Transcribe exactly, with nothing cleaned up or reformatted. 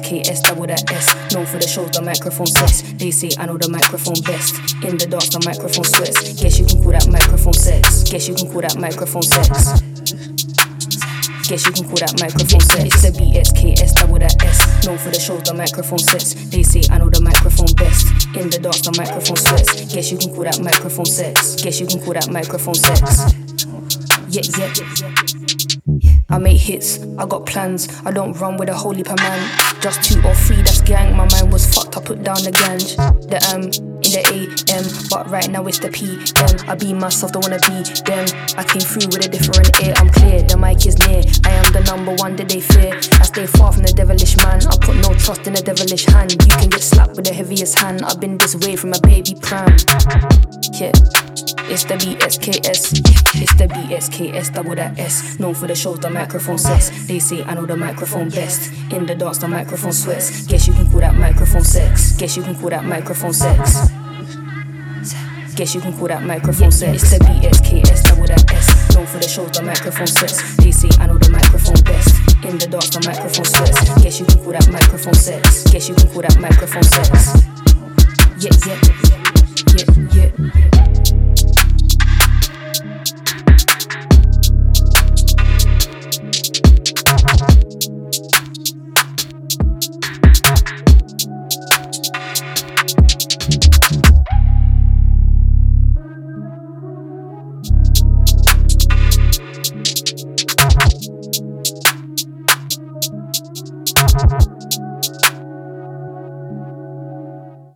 K S, double that S. Known for the shows, the microphone sex. They say I know the microphone best. In the dance, the microphone sweats. Guess you can call that microphone sex. Guess you can call that microphone sex. Guess you can call that microphone sex. It's the B X K S, double that S. Known for the shows, the microphone sets. They say I know the microphone best. In the dance, the microphone sweats. Guess you can call that microphone sex. Guess you can call that microphone sex. Yeah, yeah, yeah. I make hits, I got plans. I don't run with a whole heap of man. Just two or three, that's gang. My mind was fucked, I put down the ganj. The um, in the A M, but right now it's the P M. I be myself, don't wanna be them. I came through with a different air, I'm clear, the mic is near. I am the number one that they fear. I stay far from the devilish man. I put no trust in a devilish hand. You can get slapped with the heaviest hand. I've been this way from a baby pram. Yeah. It's the B S K S, it's the B S K S, double that S. Known for the shows, the microphone sets. They say I know the microphone best. In the dance, the microphone sweats. Guess you can call that microphone sex. Guess you can call that microphone sex. Guess you can call that microphone sex. It's the B S K S, double that S. Known for the shows, the microphone sets. They say I know the microphone best. In the dance, the microphone sweats. Guess you can call that microphone sex. Guess you can call that microphone sex. Yeah, yeah, yeah, yeah, yeah.